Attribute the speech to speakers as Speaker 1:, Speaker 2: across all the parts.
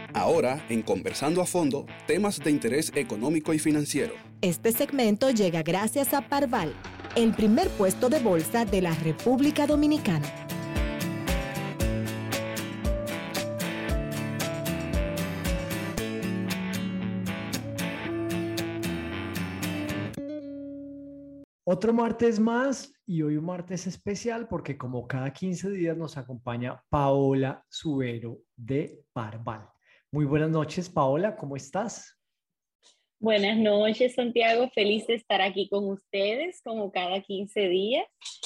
Speaker 1: Ahora, en Conversando a Fondo, temas de interés económico y financiero.
Speaker 2: Este segmento llega gracias a Parval, el primer puesto de bolsa de la República Dominicana.
Speaker 3: Otro martes más y hoy un martes especial porque como cada 15 días nos acompaña Paola Subero de Parval. Muy buenas noches, Paola, ¿cómo estás?
Speaker 4: Buenas noches, Santiago. Feliz de estar aquí con ustedes como cada 15 días.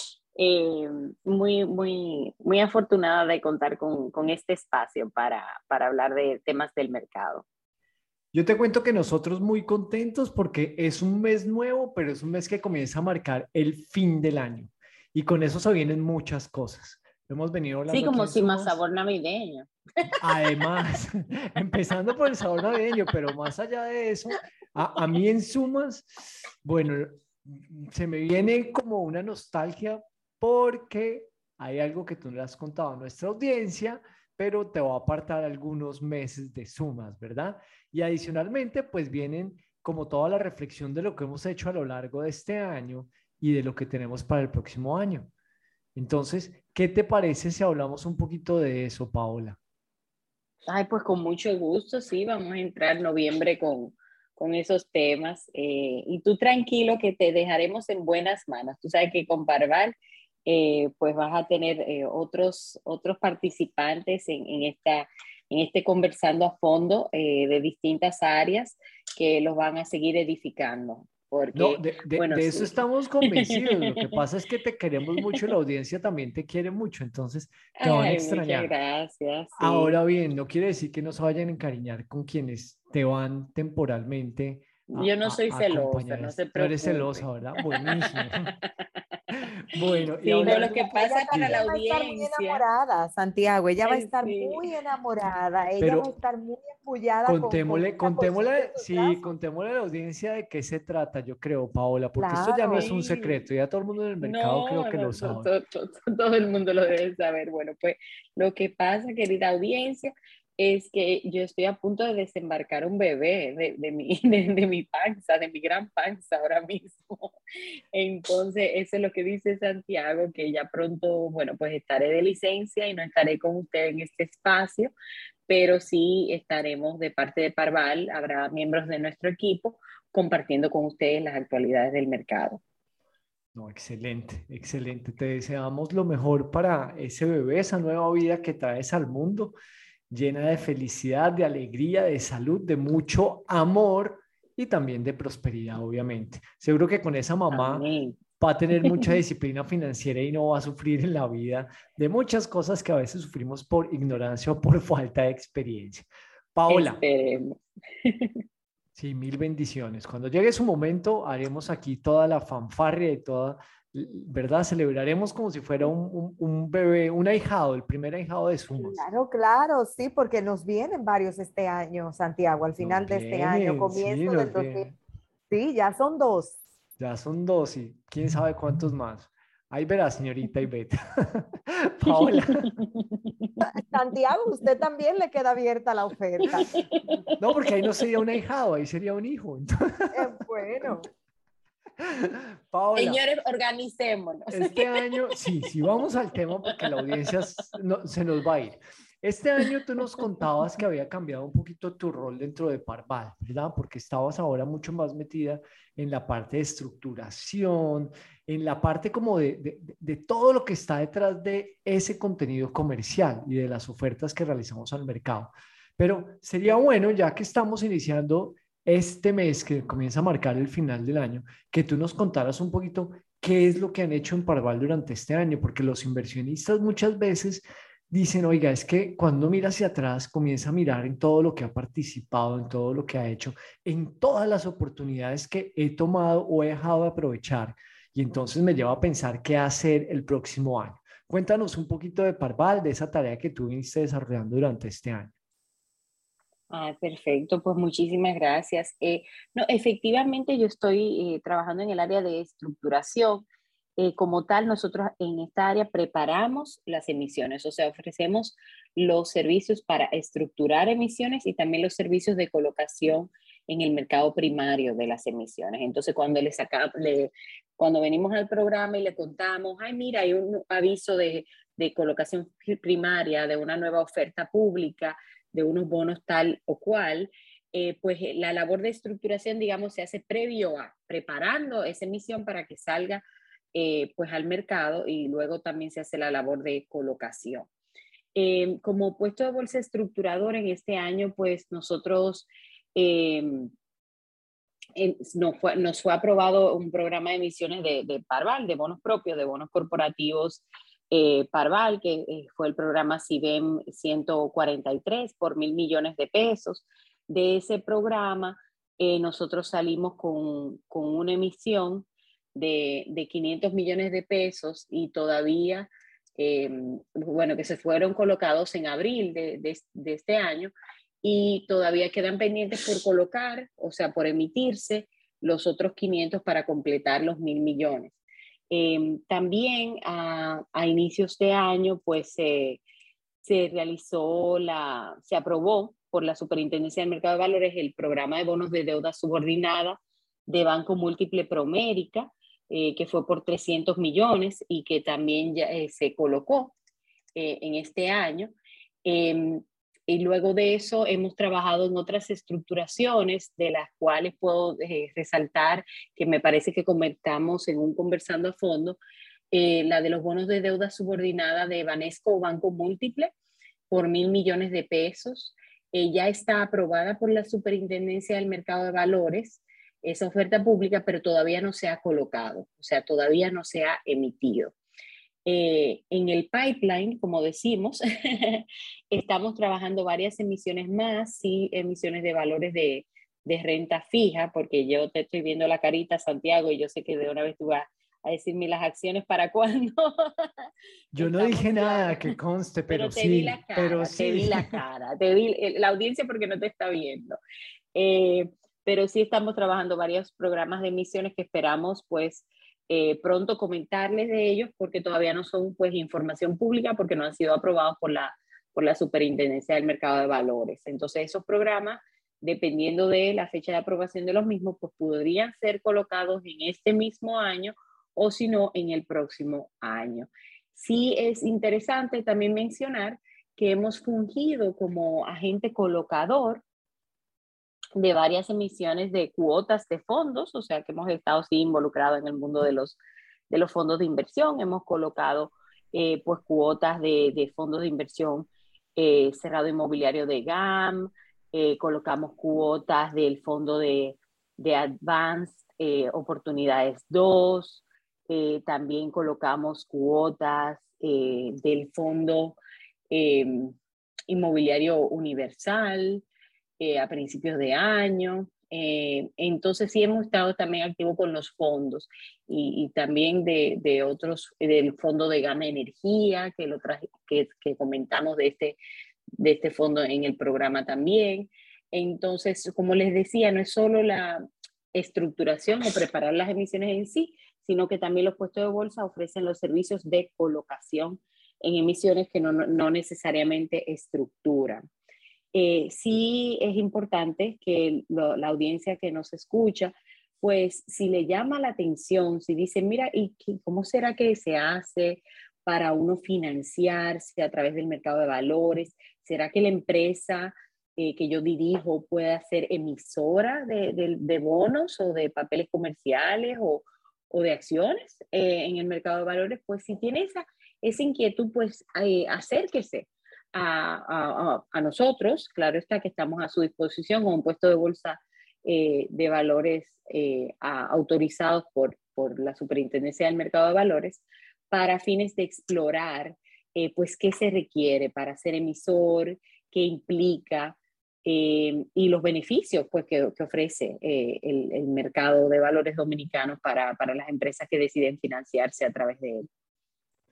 Speaker 4: Muy afortunada de contar con este espacio para hablar de temas del mercado.
Speaker 3: Yo te cuento que nosotros muy contentos porque es un mes nuevo, pero es un mes que comienza a marcar el fin del año. Y con eso se vienen muchas cosas. Hemos venido
Speaker 4: Sí,
Speaker 3: hablando aquí
Speaker 4: como
Speaker 3: en
Speaker 4: si más
Speaker 3: Sumas.
Speaker 4: sabor navideño.
Speaker 3: Además, empezando por el sabor navideño, pero más allá de eso, a mí en Sumas, bueno, se me viene como una nostalgia porque hay algo que tú no le has contado a nuestra audiencia, pero te va a apartar algunos meses de Sumas, ¿verdad? Y adicionalmente, pues vienen como toda la reflexión de lo que hemos hecho a lo largo de este año y de lo que tenemos para el próximo año. Entonces, ¿qué te parece si hablamos un poquito de eso, Paola?
Speaker 4: Ay, pues con mucho gusto, sí, vamos a entrar en noviembre con esos temas. Y tú tranquilo que te dejaremos en buenas manos. Tú sabes que con Parval, pues vas a tener otros participantes en este conversando a fondo de distintas áreas que los van a seguir edificando.
Speaker 3: No,
Speaker 4: Porque, bueno,
Speaker 3: de eso
Speaker 4: sí.
Speaker 3: estamos convencidos. Lo que pasa es que te queremos mucho y la audiencia también te quiere mucho, entonces te van a
Speaker 4: Ay, muchas
Speaker 3: extrañar.
Speaker 4: gracias, sí.
Speaker 3: Ahora bien, no quiere decir que no se vayan a encariñar con quienes te van temporalmente
Speaker 4: Yo no soy
Speaker 3: a
Speaker 4: celosa,
Speaker 3: acompañar.
Speaker 4: no se
Speaker 3: No eres
Speaker 4: preocupe.
Speaker 3: celosa, ¿verdad? Buenísimo. Bueno, y
Speaker 4: Sí, no, lo
Speaker 3: hablando,
Speaker 4: que
Speaker 2: Ella
Speaker 4: pasa para la
Speaker 2: también va a estar muy
Speaker 4: audiencia,
Speaker 2: enamorada, Santiago. Ella va a estar
Speaker 4: sí.
Speaker 2: muy enamorada. Ella va a
Speaker 3: pero
Speaker 2: estar muy embullada con esa cosita en sus
Speaker 3: sí,
Speaker 2: brazos.
Speaker 3: contémosle a la audiencia de qué se trata, yo creo, Paola, porque esto ya no es
Speaker 2: Claro.
Speaker 3: un
Speaker 4: Sí,
Speaker 3: secreto, ya todo el mundo en el mercado creo
Speaker 4: no,
Speaker 3: que lo
Speaker 4: no,
Speaker 3: sabe.
Speaker 4: todo el mundo lo debe saber. Bueno, pues lo que pasa, querida audiencia, es que yo estoy a punto de desembarcar un bebé de mi panza, de mi gran panza ahora mismo. Entonces, eso es lo que dice Santiago, que ya pronto, bueno, pues estaré de licencia y no estaré con usted en este espacio, pero sí estaremos de parte de Parval, habrá miembros de nuestro equipo compartiendo con ustedes las actualidades del mercado.
Speaker 3: No, excelente, excelente. Te deseamos lo mejor para ese bebé, esa nueva vida que traes al mundo, llena de felicidad, de alegría, de salud, de mucho amor y también de prosperidad, obviamente. Seguro que con esa mamá
Speaker 4: Amén.
Speaker 3: va a tener mucha disciplina financiera y no va a sufrir en la vida de muchas cosas que a veces sufrimos por ignorancia o por falta de experiencia. Paola,
Speaker 4: Esperemos.
Speaker 3: sí, mil bendiciones. Cuando llegue su momento, haremos aquí toda la fanfarria y toda, ¿verdad? Celebraremos como si fuera un bebé, un ahijado, el primer ahijado de Sumas.
Speaker 2: Claro, claro, sí, porque nos vienen varios este año, Santiago, al
Speaker 3: Nos
Speaker 2: final de este año,
Speaker 3: vienen, sí,
Speaker 2: comienzo
Speaker 3: nos
Speaker 2: del 2000.
Speaker 3: vienen.
Speaker 2: Sí, ya son dos.
Speaker 3: Ya son dos y quién sabe cuántos más. Ahí verá, señorita Ivette. Paola.
Speaker 2: Santiago, usted también le queda abierta la oferta.
Speaker 3: No, porque ahí no sería un ahijado, ahí sería un hijo.
Speaker 2: Bueno,
Speaker 3: Paola,
Speaker 4: Señores, organicémonos.
Speaker 3: este año, sí, sí, vamos al tema porque la audiencia se nos va a ir. Este año tú nos contabas que había cambiado un poquito tu rol dentro de Parval, ¿verdad? Porque estabas ahora mucho más metida en la parte de estructuración, en la parte como de todo lo que está detrás de ese contenido comercial y de las ofertas que realizamos al mercado. Pero sería bueno, ya que estamos iniciando este mes que comienza a marcar el final del año, que tú nos contaras un poquito qué es lo que han hecho en Parval durante este año, porque los inversionistas muchas veces dicen, oiga, es que cuando mira hacia atrás comienza a mirar en todo lo que ha participado, en todo lo que ha hecho, en todas las oportunidades que he tomado o he dejado de aprovechar, y entonces me lleva a pensar qué hacer el próximo año. Cuéntanos un poquito de Parval, de esa tarea que tú viniste desarrollando durante este año.
Speaker 4: Ah, perfecto, pues muchísimas gracias. No, efectivamente yo estoy trabajando en el área de estructuración como tal, nosotros en esta área preparamos las emisiones, o sea, ofrecemos los servicios para estructurar emisiones y también los servicios de colocación en el mercado primario de las emisiones. Entonces, cuando venimos al programa y le contamos, ay, mira, hay un aviso de colocación primaria, de una nueva oferta pública, de unos bonos tal o cual, pues la labor de estructuración, digamos, se hace previo a preparando esa emisión para que salga pues al mercado, y luego también se hace la labor de colocación. Como puesto de bolsa estructurador en este año, pues nosotros nos fue aprobado un programa de emisiones de Parval, de bonos propios, de bonos corporativos Parval, que fue el programa CIBEM 143 por 1.000 millones de pesos. De ese programa nosotros salimos con una emisión de 500 millones de pesos y todavía, bueno, que se fueron colocados en abril de este año, y todavía quedan pendientes por colocar, o sea, por emitirse los otros 500 para completar los 1.000 millones. También a inicios de año, pues se aprobó por la Superintendencia del Mercado de Valores el programa de bonos de deuda subordinada de Banco Múltiple Promérica, que fue por 300 millones y que también ya, se colocó en este año. Y luego de eso hemos trabajado en otras estructuraciones, de las cuales puedo resaltar, que me parece que comentamos en un Conversando a Fondo, la de los bonos de deuda subordinada de Banesco o Banco Múltiple por 1.000 millones de pesos. Ya está aprobada por la Superintendencia del Mercado de Valores esa oferta pública, pero todavía no se ha colocado, o sea, todavía no se ha emitido. En el pipeline, como decimos, estamos trabajando varias emisiones más, sí, emisiones de valores de renta fija, porque yo te estoy viendo la carita, Santiago, y yo sé que de una vez tú vas a decirme las acciones para cuándo.
Speaker 3: Yo no dije nada, que conste, pero
Speaker 4: te
Speaker 3: sí,
Speaker 4: vi la cara,
Speaker 3: pero sí.
Speaker 4: te vi la cara, te vi la audiencia porque no te está viendo. Pero sí estamos trabajando varios programas de emisiones que esperamos, pues, pronto comentarles de ellos, porque todavía no son, pues, información pública, porque no han sido aprobados por la Superintendencia del Mercado de Valores. Entonces, esos programas, dependiendo de la fecha de aprobación de los mismos, pues podrían ser colocados en este mismo año, o si no, en el próximo año. Sí es interesante también mencionar que hemos fungido como agente colocador de varias emisiones de cuotas de fondos, o sea que hemos estado sí involucrados en el mundo de los fondos de inversión. Hemos colocado pues cuotas de fondos de inversión cerrado inmobiliario de GAM, colocamos cuotas del fondo de Advanced Oportunidades 2, también colocamos cuotas del fondo eh, inmobiliario universal a principios de año. Entonces sí hemos estado también activos con los fondos y también de otros, del fondo de Gama Energía, que comentamos de este fondo en el programa también. Entonces, como les decía, no es solo la estructuración o preparar las emisiones en sí, sino que también los puestos de bolsa ofrecen los servicios de colocación en emisiones que no necesariamente estructuran. Sí es importante que la audiencia que nos escucha, pues si le llama la atención, si dice, mira, ¿y cómo será que se hace para uno financiarse a través del mercado de valores? ¿Será que la empresa que yo dirijo puede ser emisora de bonos o de papeles comerciales o de acciones en el mercado de valores? Pues si tiene esa inquietud, pues acérquese a nosotros. Claro está que estamos a su disposición con un puesto de bolsa de valores autorizados por la Superintendencia del Mercado de Valores, para fines de explorar pues qué se requiere para ser emisor, qué implica y los beneficios pues que ofrece el mercado de valores dominicanos para las empresas que deciden financiarse a través de él.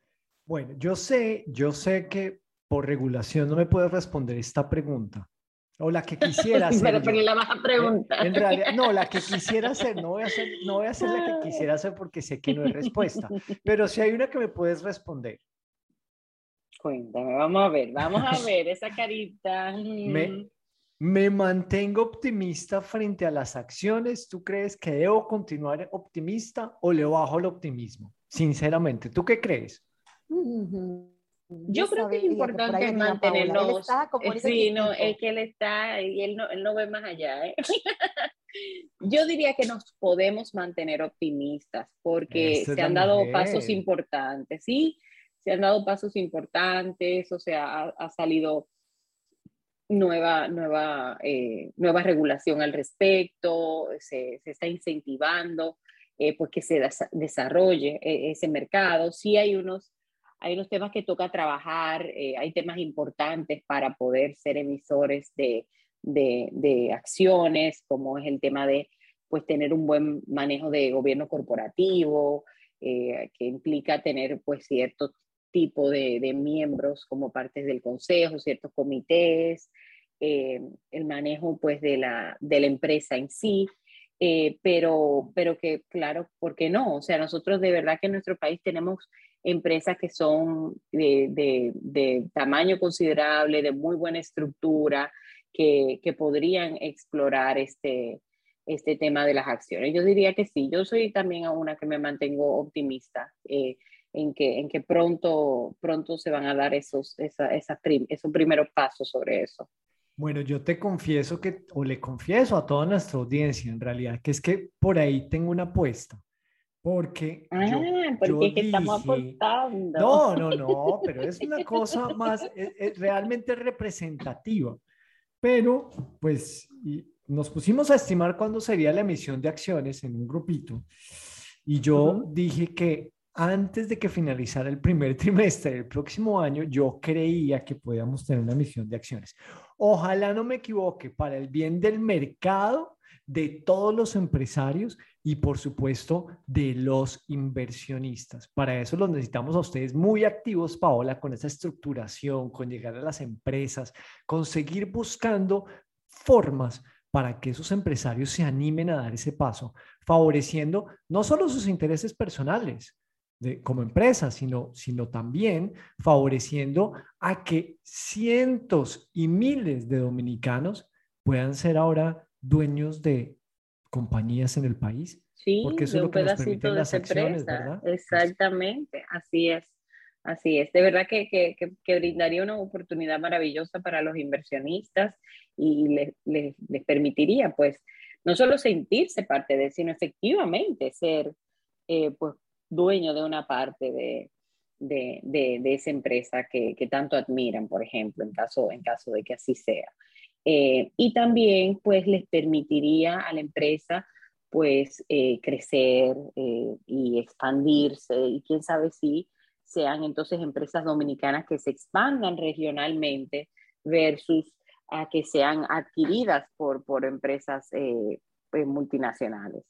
Speaker 3: Bueno, yo sé que por regulación no me puedes responder esta pregunta, O la que quisiera hacer
Speaker 4: Pero
Speaker 3: yo.
Speaker 4: la vas a preguntar.
Speaker 3: En realidad, no, la que quisiera hacer, no voy a hacer la que quisiera hacer porque sé que no es respuesta, pero si hay una que me puedes responder.
Speaker 4: Cuéntame, vamos a ver esa carita.
Speaker 3: Me, me mantengo optimista frente a las acciones. ¿Tú crees que debo continuar optimista o le bajo el optimismo? Sinceramente, ¿tú qué crees?
Speaker 4: Yo creo que es importante mantenernos. Sí, no, es que él está y él no ve más allá, ¿eh? Yo diría que nos podemos mantener optimistas porque
Speaker 3: Esta es
Speaker 4: se
Speaker 3: la
Speaker 4: han dado pasos
Speaker 3: mujer.
Speaker 4: importantes, ¿sí? Se han dado pasos importantes, o sea, ha salido nueva regulación al respecto, se está incentivando pues que se desarrolle ese mercado. Sí hay unos temas que toca trabajar, hay temas importantes para poder ser emisores de acciones, como es el tema de pues tener un buen manejo de gobierno corporativo, que implica tener pues cierto tipo de miembros como partes del consejo, ciertos comités, el manejo pues de la empresa en sí, pero que claro, ¿por qué no? O sea, nosotros de verdad que en nuestro país tenemos empresas que son de tamaño considerable, de muy buena estructura, que podrían explorar este tema de las acciones. Yo diría que sí, yo soy también una que me mantengo optimista en que pronto se van a dar esos primeros pasos sobre eso.
Speaker 3: Bueno, yo te confieso que, o le confieso a toda nuestra audiencia en realidad, que es que por ahí tengo una apuesta, porque yo
Speaker 4: Porque es que estamos
Speaker 3: dije,
Speaker 4: apostando.
Speaker 3: no, pero es una cosa más realmente representativa. Pero, pues, nos pusimos a estimar cuándo sería la emisión de acciones en un grupito. Y yo
Speaker 4: Uh-huh.
Speaker 3: dije que antes de que finalizara el primer trimestre del próximo año, yo creía que podíamos tener una emisión de acciones. Ojalá no me equivoque, para el bien del mercado, de todos los empresarios y, por supuesto, de los inversionistas. Para eso los necesitamos a ustedes muy activos, Paola, con esa estructuración, con llegar a las empresas, conseguir buscando formas para que esos empresarios se animen a dar ese paso, favoreciendo no solo sus intereses personales como empresa, sino también favoreciendo a que cientos y miles de dominicanos puedan ser ahora dueños de compañías en el país, porque
Speaker 4: Sí,
Speaker 3: eso
Speaker 4: de
Speaker 3: es lo
Speaker 4: un
Speaker 3: que nos
Speaker 4: pedacito
Speaker 3: permiten
Speaker 4: de
Speaker 3: las
Speaker 4: esa
Speaker 3: acciones,
Speaker 4: empresa.
Speaker 3: ¿verdad?
Speaker 4: Exactamente, así es. Así es. De verdad que brindaría una oportunidad maravillosa para los inversionistas y les permitiría, pues, no solo sentirse parte de, sino efectivamente ser, pues, dueño de una parte de esa empresa que tanto admiran, por ejemplo, en caso de que así sea. Y también, pues, les permitiría a la empresa pues crecer y expandirse y quién sabe si sean entonces empresas dominicanas que se expandan regionalmente versus a que sean adquiridas por empresas pues, multinacionales.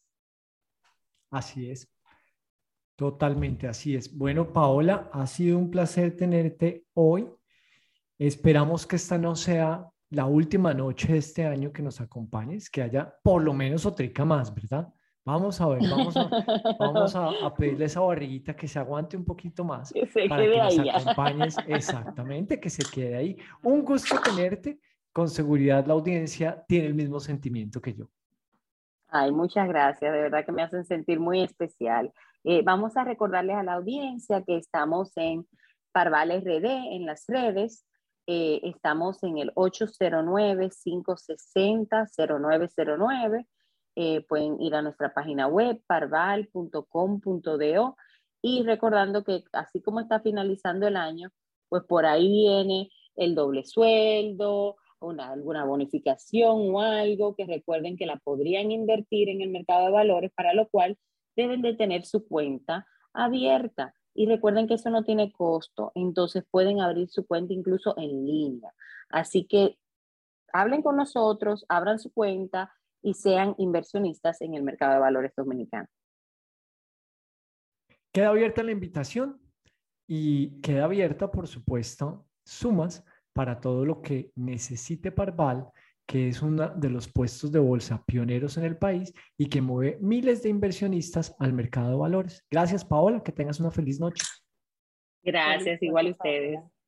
Speaker 3: Así es, totalmente así es. Bueno, Paola, ha sido un placer tenerte hoy. Esperamos que esta no sea la última noche de este año que nos acompañes, que haya por lo menos otra más, ¿verdad? Vamos a ver, vamos a pedirle a esa barriguita que se aguante un poquito más
Speaker 4: Que se
Speaker 3: para
Speaker 4: quede
Speaker 3: que nos
Speaker 4: ahí.
Speaker 3: acompañes exactamente, que se quede ahí. Un gusto tenerte. Con seguridad la audiencia tiene el mismo sentimiento que yo.
Speaker 4: Ay, muchas gracias, de verdad que me hacen sentir muy especial. Vamos a recordarles a la audiencia que estamos en Parval RD en las redes. Estamos en el 809-560-0909. Pueden ir a nuestra página web parval.com.do y recordando que así como está finalizando el año, pues por ahí viene el doble sueldo, alguna bonificación o algo que recuerden que la podrían invertir en el mercado de valores, para lo cual deben de tener su cuenta abierta. Y recuerden que eso no tiene costo, entonces pueden abrir su cuenta incluso en línea. Así que hablen con nosotros, abran su cuenta y sean inversionistas en el mercado de valores dominicano.
Speaker 3: Queda abierta la invitación y queda abierta, por supuesto, sumas para todo lo que necesite Parval que es uno de los puestos de bolsa pioneros en el país y que mueve miles de inversionistas al mercado de valores. Gracias, Paola, que tengas una feliz noche.
Speaker 4: Gracias, igual a ustedes.